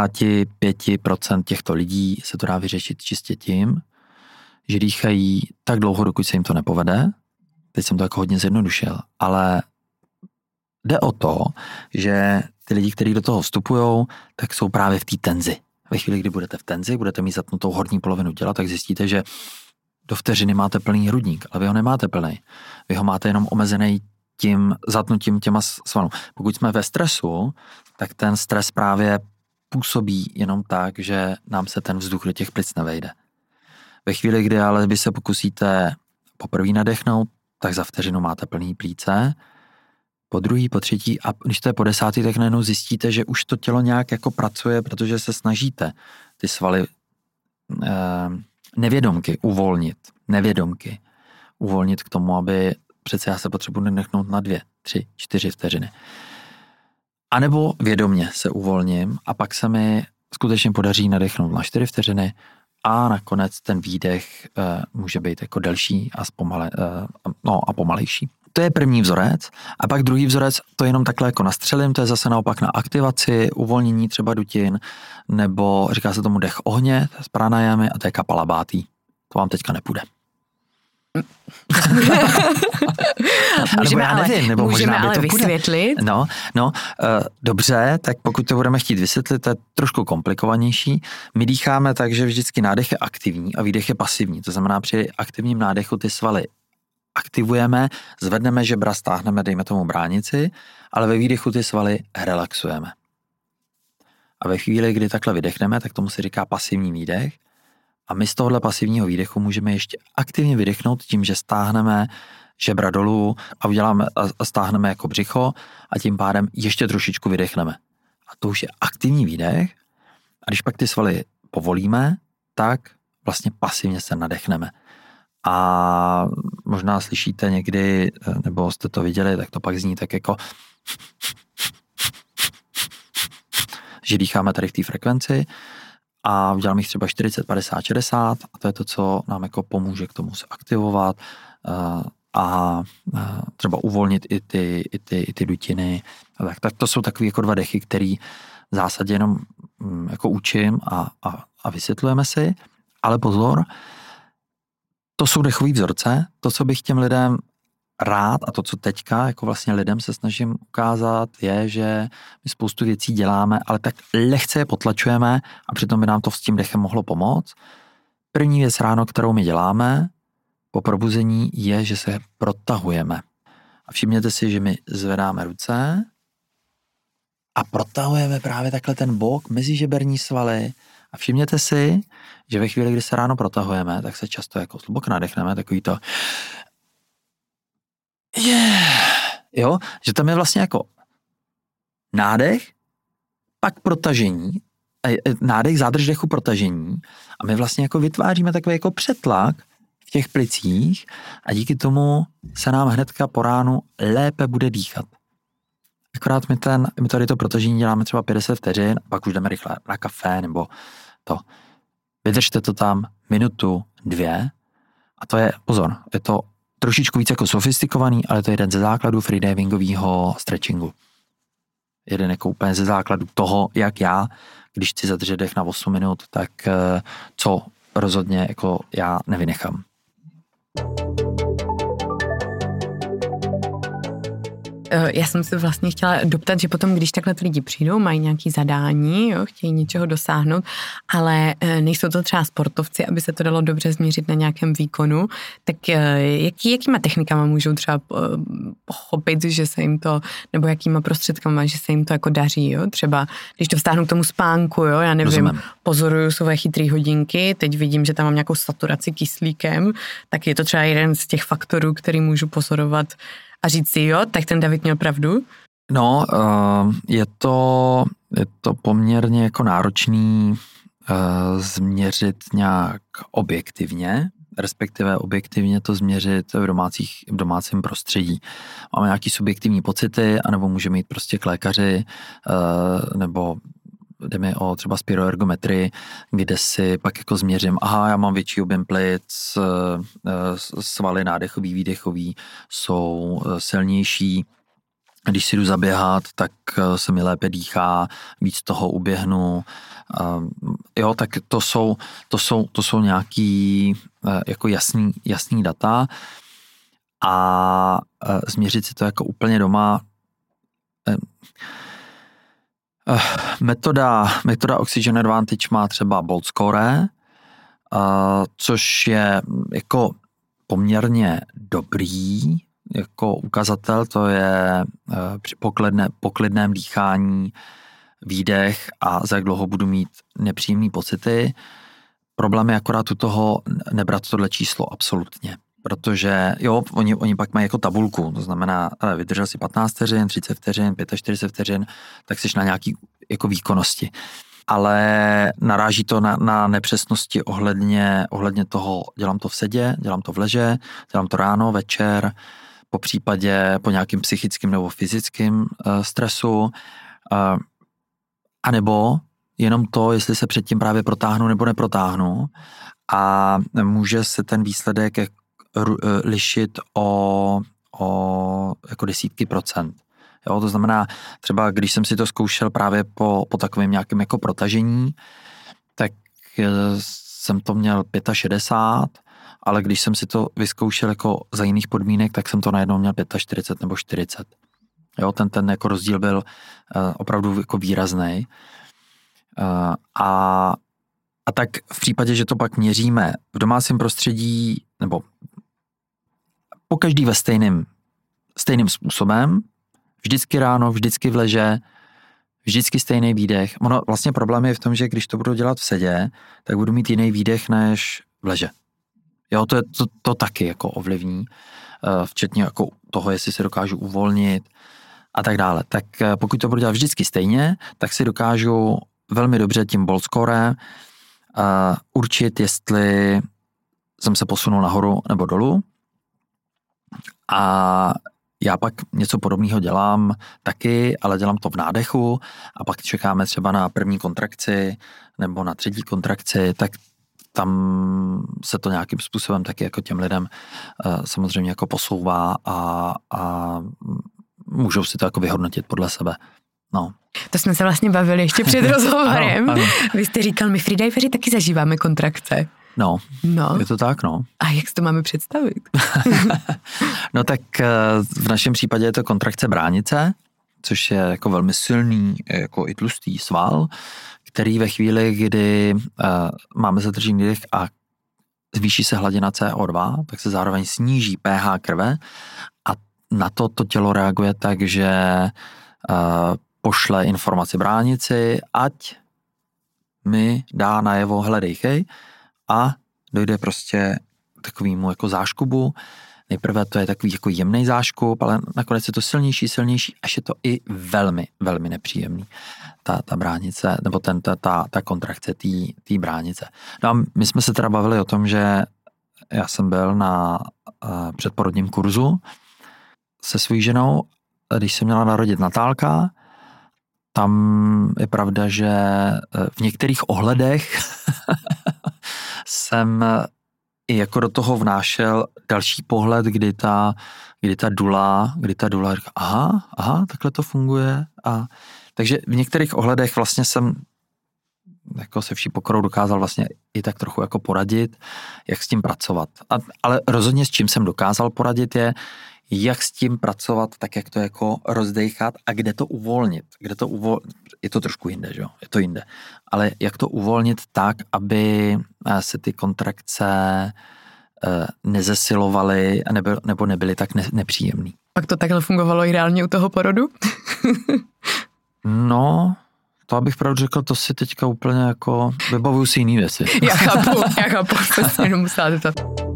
95% těchto lidí se to dá vyřešit čistě tím, že dýchají tak dlouho, dokud se jim to nepovede. Teď jsem to jako hodně zjednodušil, ale jde o to, že ty lidi, kteří do toho vstupujou, tak jsou právě v té tenzi. Ve chvíli, kdy budete v tenzi, budete mít zatnutou horní polovinu těla, tak zjistíte, že do vteřiny máte plný hrudník, ale vy ho nemáte plný. Vy ho máte jenom omezený tím zatnutím těma svalů. Pokud jsme ve stresu, tak ten stres právě působí jenom tak, že nám se ten vzduch do těch plic nevejde. Ve chvíli, kdy ale vy se pokusíte poprvé nadechnout, tak za vteřinu máte plný plíce, po druhý, po třetí a když to je po 10, tak najednou zjistíte, že už to tělo nějak jako pracuje, protože se snažíte ty svaly nevědomky uvolnit k tomu, aby přece já se potřebuji nadechnout na 2, 3, 4 vteřiny. A nebo vědomně se uvolním a pak se mi skutečně podaří nadechnout na 4 vteřiny a nakonec ten výdech může být jako delší a pomalejší. To je první vzorec a pak druhý vzorec, to jenom takhle jako nastřelím, to je zase naopak na aktivaci, uvolnění třeba dutin, nebo říká se tomu dech ohně s pranayamy a to je kapalabhati. To vám teďka nepůjde. Můžeme ale vysvětlit. Dobře, tak pokud to budeme chtít vysvětlit, to je trošku komplikovanější. My dýcháme tak, že vždycky nádech je aktivní a výdech je pasivní. To znamená, při aktivním nádechu ty svaly aktivujeme, zvedneme žebra, stáhneme, dejme tomu bránici, ale ve výdechu ty svaly relaxujeme. A ve chvíli, kdy takhle vydechneme, tak tomu se říká pasivní výdech. A my z tohohle pasivního výdechu můžeme ještě aktivně vydechnout tím, že stáhneme žebra dolů a stáhneme jako břicho a tím pádem ještě trošičku vydechneme. A to už je aktivní výdech. A když pak ty svaly povolíme, tak vlastně pasivně se nadechneme. A možná slyšíte někdy, nebo jste to viděli, tak to pak zní tak jako že dýcháme tady v té frekvenci a udělám jich třeba 40, 50, 60 a to je to, co nám jako pomůže k tomu se aktivovat a třeba uvolnit i ty dutiny. Tak to jsou takový jako 2 dechy, který v zásadě jenom jako učím a vysvětlujeme si, ale pozor, to jsou dechové vzorce, to, co bych těm lidem rád a to, co teďka jako vlastně lidem se snažím ukázat, je, že my spoustu věcí děláme, ale tak lehce je potlačujeme a přitom by nám to s tím dechem mohlo pomoct. První věc ráno, kterou my děláme po probuzení, je, že se protahujeme. A všimněte si, že my zvedáme ruce a protahujeme právě takhle ten bok mezi žeberní svaly. A všimněte si, že ve chvíli, kdy se ráno protahujeme, tak se často jako zhluboko nadechneme, takový to jo, že tam je vlastně jako nádech, pak protažení, nádech, zádrž dechu, protažení a my vlastně jako vytváříme takový jako přetlak v těch plicích a díky tomu se nám hnedka po ránu lépe bude dýchat. Akorát my tady to protažení děláme třeba 50 vteřin a pak už jdeme rychle na kafe nebo to. Vydržte to tam minutu, 2 a to je, pozor, je to trošičku víc jako sofistikovaný, ale to je jeden ze základů freedivingového stretchingu. jeden jako úplně ze základu toho, jak já, když chci zadržet dech na 8 minut, tak co rozhodně jako já nevynechám. Já jsem se vlastně chtěla doptat, že potom, když takhle ty lidi přijdou, mají nějaké zadání, jo, chtějí něčeho dosáhnout, ale nejsou to třeba sportovci, aby se to dalo dobře změřit na nějakém výkonu, tak jakýma technikama můžou třeba pochopit, že se jim to, nebo jakýma prostředkama, že se jim to jako daří, jo? Třeba když to vztáhnu k tomu spánku, jo, já nevím, rozumím. Pozoruju své chytrý hodinky, teď vidím, že tam mám nějakou saturaci kyslíkem, tak je to třeba jeden z těch faktorů, který můžu pozorovat a říct si, jo, tak ten David měl pravdu? No, je to poměrně jako náročný změřit nějak objektivně, respektive objektivně to změřit v domácím prostředí. Máme nějaký subjektivní pocity, anebo můžeme jít prostě k lékaři, nebo jde mi o třeba spiroergometrii, kde si pak jako změřím, aha, já mám větší objem plic, svaly nádechový, výdechový jsou silnější, když si jdu zaběhat, tak se mi lépe dýchá, víc toho uběhnu. Jo, tak to jsou nějaký jako jasný data a změřit si to jako úplně doma. Metoda Oxygen Advantage má třeba Bolt Score, což je jako poměrně dobrý jako ukazatel, to je při poklidném dýchání, výdech a za jak dlouho budu mít nepříjemné pocity. Problém je akorát u toho nebrat tohle číslo absolutně. Protože jo, oni pak mají jako tabulku, to znamená, vydržel si 15 vteřin, 30 vteřin, 45 vteřin, tak jsi na nějaký jako výkonnosti. Ale naráží to na nepřesnosti ohledně toho, dělám to v sedě, dělám to v leže, dělám to ráno, večer, po případě po nějakým psychickým nebo fyzickým stresu, anebo jenom to, jestli se předtím právě protáhnu nebo neprotáhnu a může se ten výsledek lišit o jako desítky procent. Jo, to znamená, třeba když jsem si to zkoušel právě po takovém nějakém jako protažení, tak jsem to měl 65, ale když jsem si to vyzkoušel jako za jiných podmínek, tak jsem to najednou měl 45 nebo 40. Jo, ten jako rozdíl byl opravdu jako výrazný. A tak v případě, že to pak měříme v domácím prostředí, nebo pokaždý ve stejným způsobem, vždycky ráno, vždycky v leže, vždycky stejný výdech. Ono vlastně problém je v tom, že když to budu dělat v sedě, tak budu mít jiný výdech než v leže. Jo, to taky jako ovlivní, včetně jako toho, jestli se dokážu uvolnit a tak dále. Tak pokud to budu dělat vždycky stejně, tak si dokážu velmi dobře tím Bolt Score určit, jestli jsem se posunul nahoru nebo dolů. A já pak něco podobného dělám taky, ale dělám to v nádechu a pak čekáme třeba na první kontrakci nebo na třetí kontrakci, tak tam se to nějakým způsobem taky jako těm lidem samozřejmě jako posouvá a můžou si to jako vyhodnotit podle sebe. No. To jsme se vlastně bavili ještě před rozhovorem. Ano. Vy jste říkal, my freediveři taky zažíváme kontrakce. No, je to tak, no. A jak si to máme představit? No tak v našem případě je to kontrakce bránice, což je jako velmi silný, jako i tlustý sval, který ve chvíli, kdy máme zadržený dech a zvýší se hladina CO2, tak se zároveň sníží pH krve a na to tělo reaguje tak, že pošle informaci bránici, ať mi dá najevo hledejchej a dojde prostě takovému jako záškubu. Nejprve to je takový jako jemný záškup, ale nakonec je to silnější, až je to i velmi, velmi nepříjemný. Ta bránice, nebo ta kontrakce té bránice. No a my jsme se teda bavili o tom, že já jsem byl na předporodním kurzu se svojí ženou, když se měla narodit Natálka. Tam je pravda, že v některých ohledech jsem i jako do toho vnášel další pohled, kdy ta dula říká, aha, takhle to funguje a Takže v některých ohledech vlastně jsem jako se vší pokorou dokázal vlastně i tak trochu jako poradit, jak s tím pracovat. Ale rozhodně s čím jsem dokázal poradit je, jak s tím pracovat, tak jak to jako rozdejchat a kde to uvolnit. Je to trošku jinde, že jo? Je to jinde. Ale jak to uvolnit tak, aby se ty kontrakce nezesilovaly nebo nebyly tak nepříjemný. Pak to takhle fungovalo i reálně u toho porodu? No, to abych pravdu řekl, to si teďka úplně jako vybavuju si jiný věci. Já chápu, přesně jenom musela zeptat.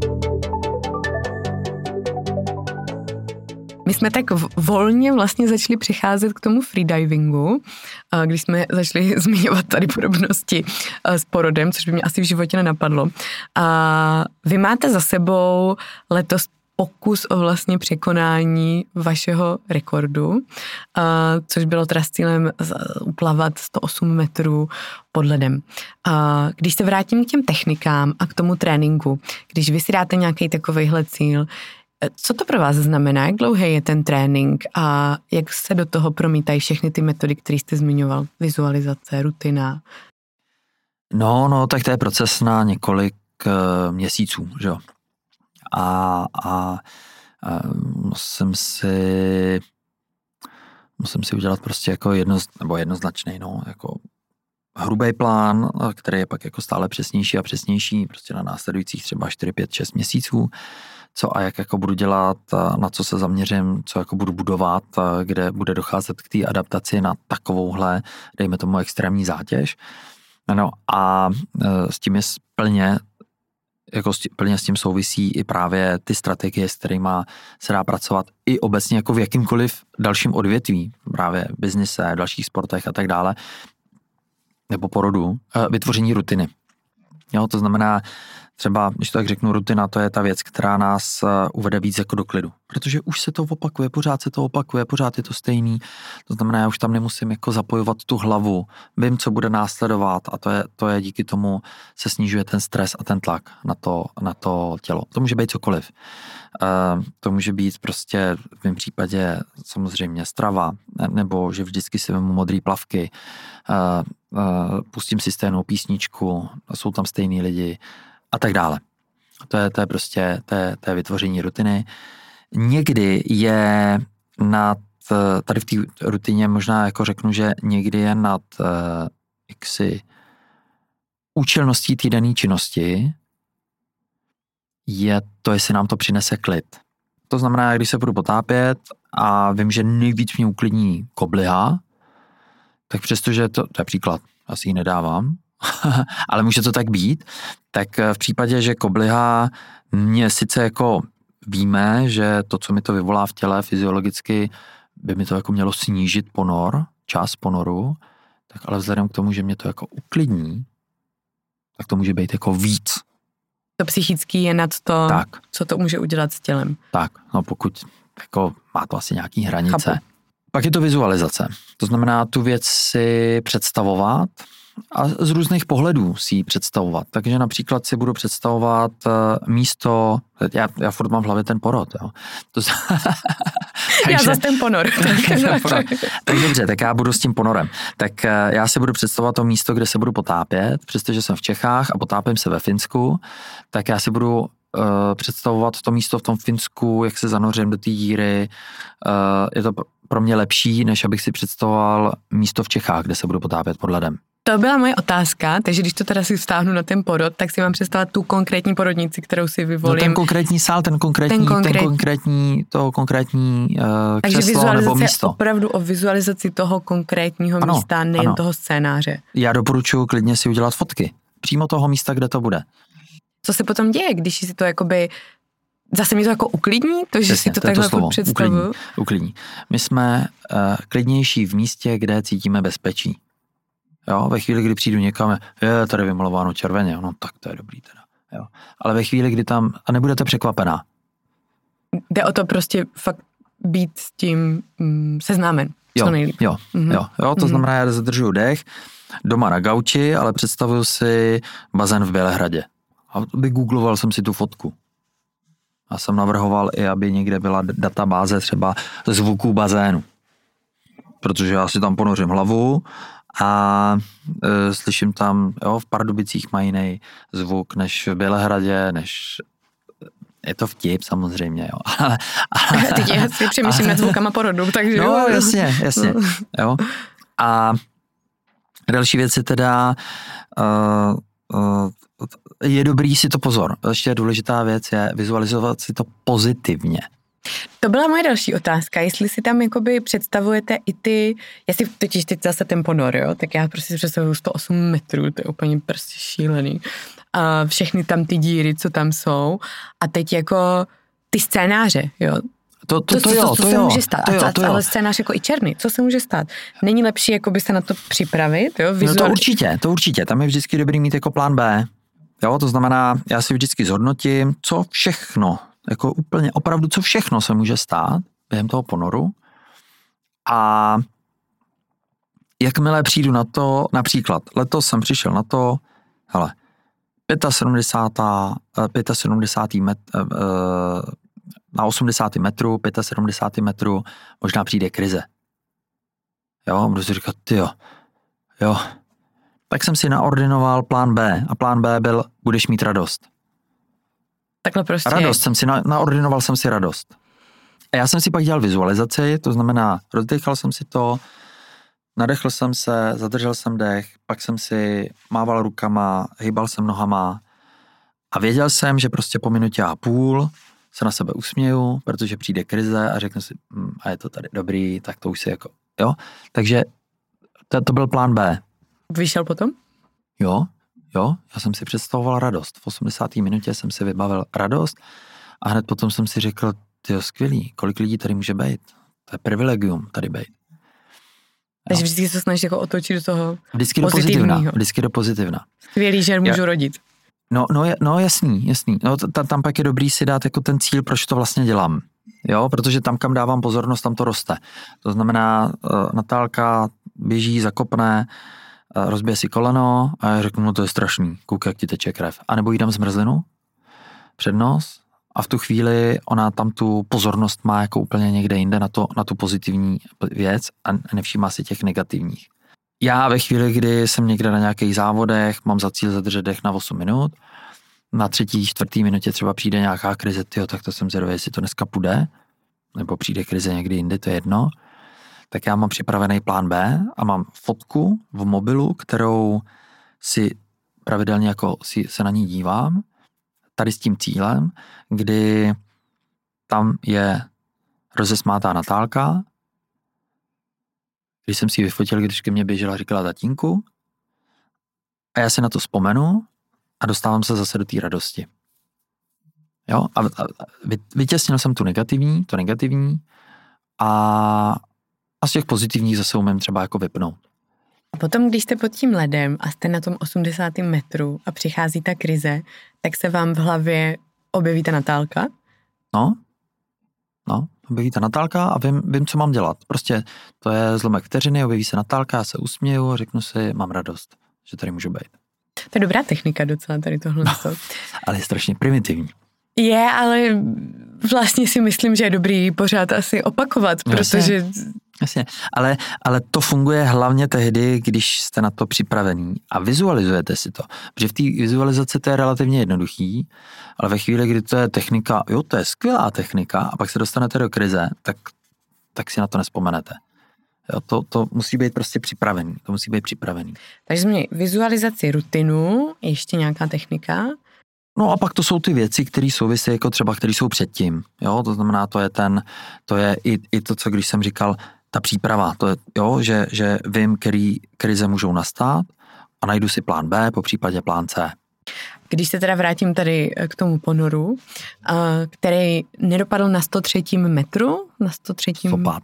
My jsme tak volně vlastně začali přicházet k tomu freedivingu, když jsme začali zmiňovat tady podobnosti s porodem, což by mě asi v životě nenapadlo. Vy máte za sebou letos pokus o vlastně překonání vašeho rekordu, což bylo teda s cílem uplavat 108 metrů pod ledem. Když se vrátím k těm technikám a k tomu tréninku, když vy si dáte nějaký takovejhle cíl, co to pro vás znamená? Jak dlouhý je ten trénink a jak se do toho promítají všechny ty metody, které jste zmiňoval? Vizualizace, rutina? No, tak to je proces na několik měsíců, že jo. A musím si udělat prostě jako jednoznačný, no, jako hrubý plán, který je pak jako stále přesnější a přesnější, prostě na následujících třeba 4, 5, 6 měsíců, co a jak jako budu dělat, na co se zaměřím, co jako budu budovat, kde bude docházet k té adaptaci na takovouhle, dejme tomu, extrémní zátěž. No a s tím je plně s tím souvisí i právě ty strategie, s kterými se dá pracovat i obecně jako v jakýmkoliv dalším odvětví, právě biznise, v dalších sportech a tak dále, nebo porodu, vytvoření rutiny. Jo, to znamená, třeba, když to tak řeknu, rutina, to je ta věc, která nás uvede víc jako do klidu. Protože už se to opakuje, pořád je to stejný. To znamená, já už tam nemusím jako zapojovat tu hlavu. Vím, co bude následovat a to je díky tomu se snižuje ten stres a ten tlak na to tělo. To může být cokoliv. To může být prostě v mém případě samozřejmě strava, nebo že vždycky si vemu modrý plavky, pustím si stejnou písničku, jsou tam stejný lidi, a tak dále. To je prostě to je vytvoření rutiny. Někdy je tady v té rutině možná jako řeknu, že někdy je nad jaksi účelností té dané činnosti je to, jestli nám to přinese klid. To znamená, když se budu potápět a vím, že nejvíc mě uklidní kobliha, tak přestože to je příklad, asi ji nedávám, ale může to tak být, tak v případě, že kobliha mě sice jako víme, že to, co mi to vyvolá v těle fyziologicky, by mi to jako mělo snížit čas ponoru, tak ale vzhledem k tomu, že mě to jako uklidní, tak to může být jako víc. To psychický je nad to, tak. Co to může udělat s tělem. Tak, no pokud jako má to asi nějaký hranice. Chápu. Pak je to vizualizace. To znamená tu věc si představovat a z různých pohledů si ji představovat. Takže například si budu představovat místo, já furt mám v hlavě ten porod, jo. Já zase ten ponor. Tak dobře, tak já budu s tím ponorem. Tak já si budu představovat to místo, kde se budu potápět, přestože jsem v Čechách a potápím se ve Finsku, tak já si budu představovat to místo v tom Finsku, jak se zanořím do té díry. Je to pro mě lepší, než abych si představoval místo v Čechách, kde se budu potápět pod ledem. To byla moje otázka, takže když to teda si vztáhnu na ten porod, tak si mám představit tu konkrétní porodnici, kterou si vyvolím. No ten konkrétní sál, to konkrétní takže křeslo nebo místo. Opravdu o vizualizaci toho konkrétního místa, nejen toho scénáře. Já doporučuji klidně si udělat fotky. Přímo toho místa, kde to bude. Co se potom děje, když si to jakoby... Zase mi to jako uklidní, to, že si to takhle představuju? Uklidní. My jsme klidnější v místě, kde cítíme bezpečí. Jo, ve chvíli, kdy přijdu někam, je tady vymalováno červeně, no tak to je dobrý teda. Jo. Ale ve chvíli, kdy tam, a nebudete překvapená. Jde o to prostě fakt být s tím seznámen. Co nejlíp. Jo, to znamená, já zadržuju dech, doma na gauči, ale představuju si bazén v Bělehradě. A vygoogloval jsem si tu fotku. A jsem navrhoval i, aby někde byla databáze třeba zvuků bazénu. protože já si tam ponořím hlavu a slyším tam, jo, v Pardubicích mají jiný zvuk než v Bělehradě, než je to vtip samozřejmě, jo. Teď já si přemýšlím nad zvukama porodu, takže no, jasně, jo. A další věc je teda, je dobrý si to pozor. Ještě důležitá věc je vizualizovat si to pozitivně. To byla moje další otázka, jestli si tam jakoby představujete i ty, já si totiž teď zase ten ponor, jo, tak já prostě si představuju 108 metrů, to je úplně prostě šílený. A všechny tam ty díry, co tam jsou a teď jako ty scénáře, jo. To se může stát, ale scénář jako i černý, co se může stát? Není lepší jakoby se na to připravit, jo? No to určitě, tam je vždycky dobrý mít jako plán B, jo, to znamená, já si vždycky zhodnotím, co všechno, jako úplně opravdu, co všechno se může stát během toho ponoru a jakmile přijdu na to, například letos jsem přišel na to, hele, 75 na 80 metru, 75 metru, možná přijde krize. Jo, budu si říkat, jo. Tak jsem si naordinoval plán B a plán B byl, budeš mít radost. Takhle prostě. Radost, naordinoval jsem si radost. A já jsem si pak dělal vizualizaci, to znamená, rozdechal jsem si to, nadechl jsem se, zadržel jsem dech, pak jsem si mával rukama, hýbal jsem nohama a věděl jsem, že prostě po minutě a půl se na sebe usměju, protože přijde krize a řeknu si, a je to tady dobrý, tak to už si jako, jo. Takže to byl plán B. Vyšel potom? Jo, já jsem si představoval radost. V 80. minutě jsem si vybavil radost a hned potom jsem si řekl, tyjo, skvělý, kolik lidí tady může být. To je privilegium tady být. Takže vždycky se snažíš jako otočit do toho Vždycky do pozitivna. Skvělý, že můžu rodit. No jasný. No, tam pak je dobrý si dát jako ten cíl, proč to vlastně dělám. Jo, protože tam, kam dávám pozornost, tam to roste. To znamená, Natálka běží, zakopne, rozbije si koleno a já řeknu, no to je strašný, koukej, jak ti teče krev. A nebo jí dám zmrzlinu před nos a v tu chvíli ona tam tu pozornost má jako úplně někde jinde na tu pozitivní věc a nevšímá si těch negativních. Já ve chvíli, kdy jsem někde na nějakých závodech, mám za cíl zadržet dech na 8 minut, na 3., 4. minutě třeba přijde nějaká krize, tak to jsem zvědavý, jestli to dneska půjde, nebo přijde krize někdy jinde, to je jedno, tak já mám připravený plán B a mám fotku v mobilu, kterou si pravidelně jako se na ní dívám, tady s tím cílem, kdy tam je rozesmátá Natálka, když jsem si ji vyfotil, když ke mně běžela a říkala tatínku a já si na to vzpomenu a dostávám se zase do té radosti. Jo, a vytěsnil jsem to negativní a z těch pozitivních zase umím třeba jako vypnout. A potom, když jste pod tím ledem a jste na tom 80. metru a přichází ta krize, tak se vám v hlavě objeví ta Natálka? No, objeví ta Natálka a vím, co mám dělat. Prostě to je zlomek vteřiny, objeví se Natálka, já se usměju a řeknu si, mám radost, že tady můžu být. To je dobrá technika docela tady tohle. No, ale je strašně primitivní. Je, ale vlastně si myslím, že je dobrý pořád asi opakovat, protože... Jasně, ale to funguje hlavně tehdy, když jste na to připravení a vizualizujete si to. Protože v té vizualizaci to je relativně jednoduchý, ale ve chvíli, kdy to je technika, to je skvělá technika a pak se dostanete do krize, tak si na to nevzpomenete. Jo, to musí být prostě připravený. Takže jsme měli vizualizaci rutinu, ještě nějaká technika. No a pak to jsou ty věci, které souvisí jako třeba, které jsou předtím. Jo, to znamená, to je i to, co když jsem říkal, ta příprava, to je, jo, že vím, který krize můžou nastat a najdu si plán B, popřípadě plán C. Když se teda vrátím tady k tomu ponoru, který nedopadl na 103. metru, na 105.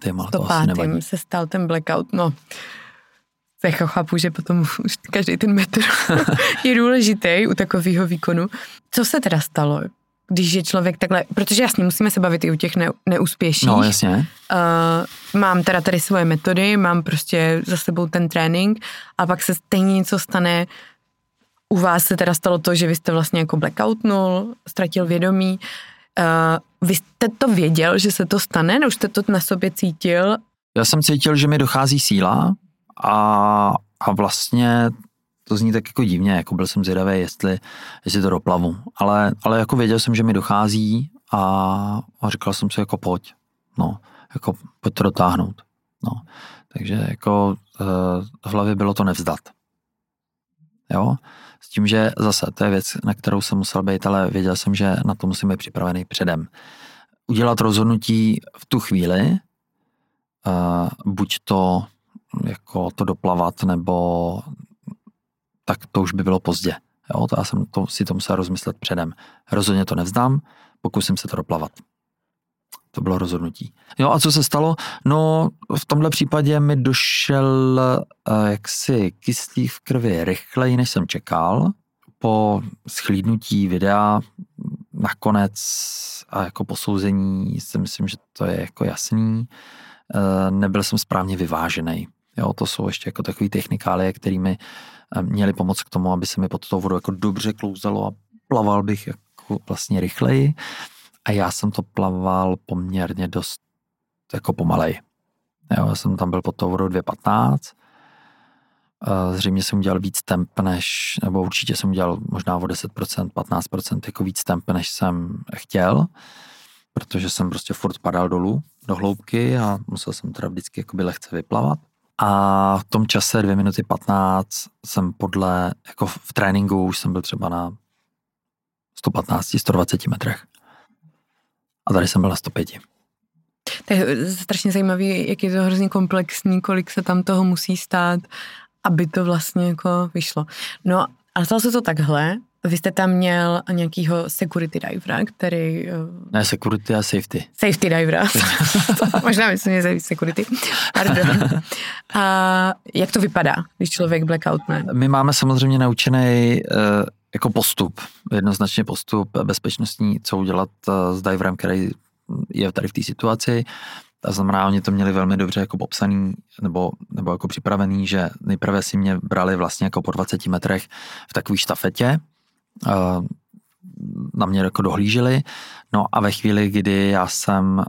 se stal ten blackout, no. Tak chápu, že potom už každý ten metr je důležitý u takového výkonu. Co se teda stalo, když je člověk takhle, protože jasně musíme se bavit i u těch neúspěšných. No jasně. Mám teda tady svoje metody, mám prostě za sebou ten trénink a pak se stejně něco stane. U vás se teda stalo to, že vy jste vlastně jako blackoutnul, ztratil vědomí. Vy jste to věděl, že se to stane, nebo jste to na sobě cítil? Já jsem cítil, že mi dochází síla a vlastně to zní tak jako divně, jako byl jsem zvědavý, jestli to doplavu, ale jako věděl jsem, že mi dochází a říkal jsem si jako pojď to dotáhnout. No. Takže jako v hlavě bylo to nevzdat. Jo? S tím, že zase to je věc, na kterou jsem musel být, ale věděl jsem, že na to musím být připravený předem. Udělat rozhodnutí v tu chvíli, buď to jako to doplavat, nebo tak to už by bylo pozdě. Jo? To já jsem si to musel rozmyslet předem. Rozhodně to nevzdám, pokusím se to doplavat. To bylo rozhodnutí. Jo, a co se stalo? No, v tomhle případě mi došel jaksi kyslík v krvi rychleji, než jsem čekal. Po schlídnutí videa nakonec a jako posouzení si myslím, že to je jako jasný. Nebyl jsem správně vyvážený. Jo, to jsou ještě jako takový technikálie, které mi měly pomoct k tomu, aby se mi pod tou vodou jako dobře klouzalo a plaval bych jako vlastně rychleji. A já jsem to plaval poměrně dost jako pomalej. Jo, já jsem tam byl pod tou vodou 2.15. Zřejmě jsem udělal víc temp, nebo určitě jsem udělal možná o 10%, 15% jako víc temp, než jsem chtěl, protože jsem prostě furt padal dolů do hloubky a musel jsem teda vždycky jakoby lehce vyplavat. A v tom čase 2 minuty 15 jsem jako v tréninku už jsem byl třeba na 115, 120 metrech. A tady jsem byl na 105. To je strašně zajímavý, jak je to hrozně komplexní, kolik se tam toho musí stát, aby to vlastně jako vyšlo. No a stalo se to takhle. Vy jste tam měl nějakýho security divera, který... Ne, security a safety. Safety divera. Možná myslím, že security. Pardon. A jak to vypadá, když člověk blackoutne? My máme samozřejmě naučený jako postup, jednoznačně postup bezpečnostní, co udělat s diverem, který je tady v té situaci. To znamená, oni to měli velmi dobře jako popsaný nebo jako připravený, že nejprve si mě brali vlastně jako po 20 metrech v takové štafetě, na mě jako dohlíželi, no a ve chvíli, kdy já jsem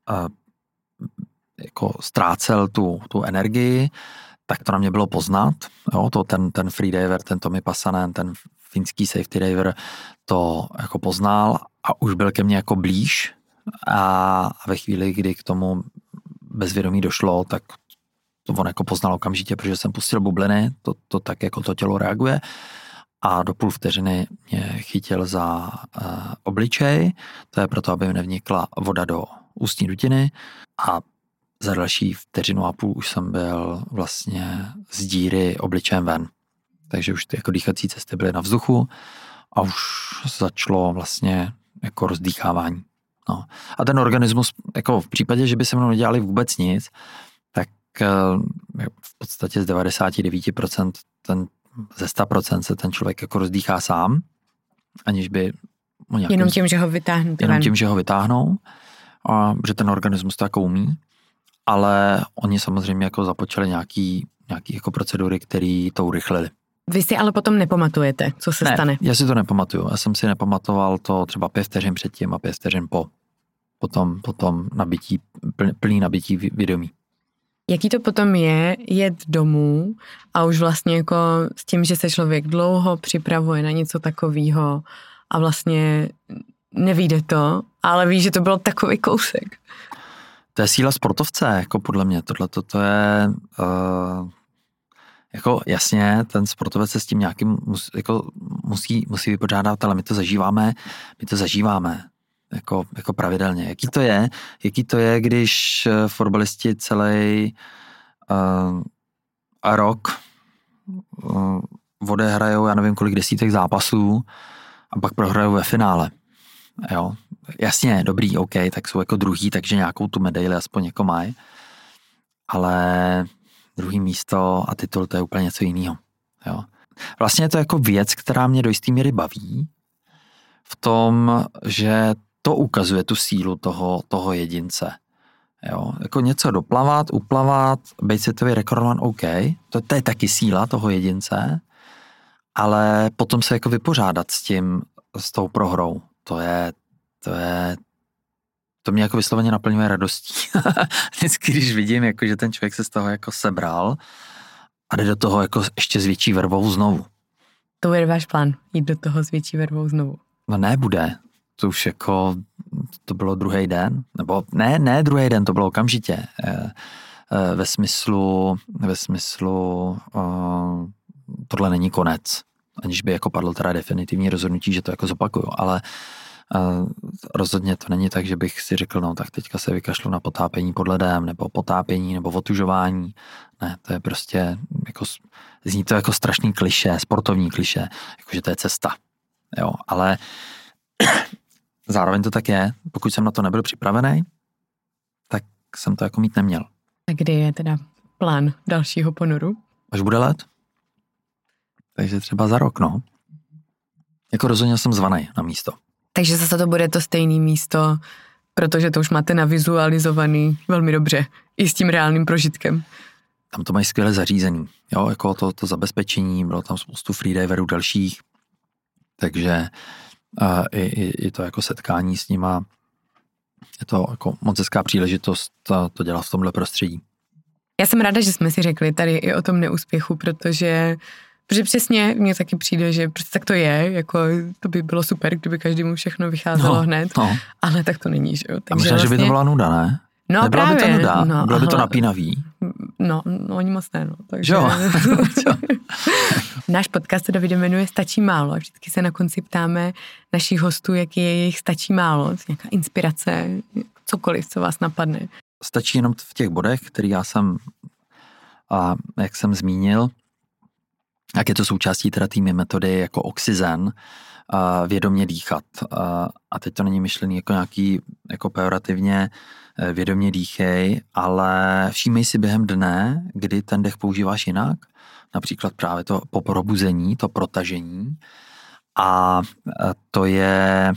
jako ztrácel tu energii, tak to na mě bylo poznat, jo, ten freediver, ten Tomi Passanen, ten finský safety diver to jako poznal a už byl ke mně jako blíž a ve chvíli, kdy k tomu bezvědomí došlo, tak to on jako poznal okamžitě, protože jsem pustil bubliny, to tak jako to tělo reaguje a do půl vteřiny mě chytil za obličej, to je proto, aby mi nevnikla voda do ústní dutiny a za další vteřinu a půl už jsem byl vlastně z díry obličejem ven. Takže už ty jako dýchací cesty byly na vzduchu a už začalo vlastně jako rozdýchávání. No. A ten organismus, jako v případě, že by se mnou nedělali vůbec nic, tak v podstatě z 99% ze 100% se ten člověk jako rozdýchá sám, aniž by... Jenom tím, že ho vytáhnou. Jenom tím, že ho vytáhnou, a že ten organismus to jako umí, ale oni samozřejmě jako započali nějaký jako procedury, které to urychlili. Vy si ale potom nepamatujete, co se stane? Já si to nepamatuju. Já jsem si nepamatoval to třeba 5 vteřin předtím a 5 vteřin potom nabití, plný nabití vědomí. Jaký to potom je jet domů a už vlastně jako s tím, že se člověk dlouho připravuje na něco takového a vlastně nevyjde to, ale ví, že to byl takový kousek. To je síla sportovce, jako podle mě. Tohle to je... Jako jasně, ten sportovec se s tím nějakým musí vypořádat, ale my to zažíváme jako pravidelně. Jaký to je, když fotbalisti celý rok odehrajou, já nevím kolik desítek zápasů a pak prohrajou ve finále. Jo, jasně, dobrý, OK, tak jsou jako druhý, takže nějakou tu medaili aspoň jako mají, ale druhý místo a titul, to je úplně něco jiného. Jo. Vlastně je to jako věc, která mě do jistý míry baví v tom, že to ukazuje tu sílu toho jedince. Jo. Jako něco doplavat, uplavat, být světový rekordman, OK, to je taky síla toho jedince, ale potom se jako vypořádat s tou prohrou, to je to mě jako vysloveně naplňuje radostí. Vždycky, když vidím, jako, že ten člověk se z toho jako sebral a jde do toho jako ještě s větší vervou znovu. To bude váš plán, jít do toho s větší vervou znovu. No nebude. To už jako, to bylo druhý den, nebo ne druhý den, to bylo okamžitě. Ve smyslu tohle není konec. Aniž by jako padlo teda definitivní rozhodnutí, že to jako zopakuju, ale rozhodně to není tak, že bych si řekl, no tak teďka se vykašlu na potápění pod ledem, nebo potápění, nebo otužování. Ne, to je prostě, jako, zní to jako strašný klišé, sportovní klišé, jakože to je cesta. Jo, ale zároveň to tak je, pokud jsem na to nebyl připravený, tak jsem to jako mít neměl. A kdy je teda plán dalšího ponoru? Až bude let? Takže třeba za rok, no. Jako rozhodně jsem zvaný na místo. Takže zase to bude to stejné místo, protože to už máte navizualizovaný velmi dobře. I s tím reálným prožitkem. Tam to mají skvěle zařízený. Jo, jako to zabezpečení, bylo tam spoustu freediverů dalších, takže i to jako setkání s nima, je to jako moc hezká příležitost to dělat v tomhle prostředí. Já jsem ráda, že jsme si řekli tady i o tom neúspěchu, protože přesně mně taky přijde, že prostě tak to je, jako to by bylo super, kdyby každému všechno vycházelo hned, ale tak to není, že jo. Takže a možná, vlastně, že by to byla nuda, ne? No nebyla právě. By to nuda, no, bylo by to napínavý. No, oni moc ne, no. Takže... Jo. Náš podcast se, Davide, jmenuje Stačí málo a vždycky se na konci ptáme našich hostů, jaký je jejich stačí málo, nějaká inspirace, cokoliv, co vás napadne. Stačí jenom v těch bodech, který já jsem, jak jsem zmínil, jak je to součástí teda té metody jako oxygen, vědomě dýchat. A teď to není myšlený jako nějaký jako pejorativně vědomě dýchej, ale všímej si během dne, kdy ten dech používáš jinak, například právě to po probuzení, to protažení, a to je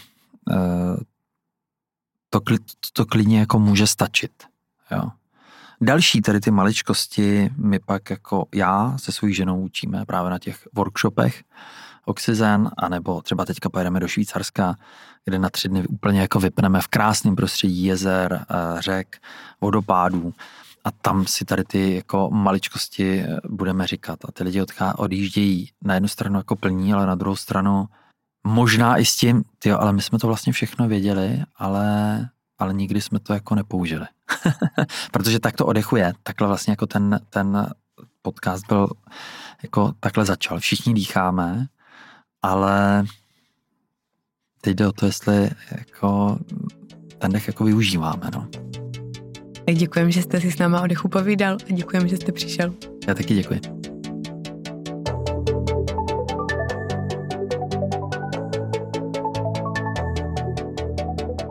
to klidně jako může stačit. Jo. Další tady ty maličkosti my pak jako já se svojí ženou učíme právě na těch workshopech Oxygen, anebo třeba teďka pojedeme do Švýcarska, kde na 3 dny úplně jako vypneme v krásném prostředí jezer, řek, vodopádů a tam si tady ty jako maličkosti budeme říkat a ty lidi odjíždějí na jednu stranu jako plní, ale na druhou stranu možná i s tím, ale my jsme to vlastně všechno věděli, ale nikdy jsme to jako nepoužili. Protože tak to odechuje, takhle vlastně jako ten podcast byl, jako takhle začal. Všichni dýcháme, ale teď jde o to, jestli jako ten dech jako využíváme, no. Tak děkujeme, že jste si s náma o dechu povídal a děkujeme, že jste přišel. Já taky děkuji.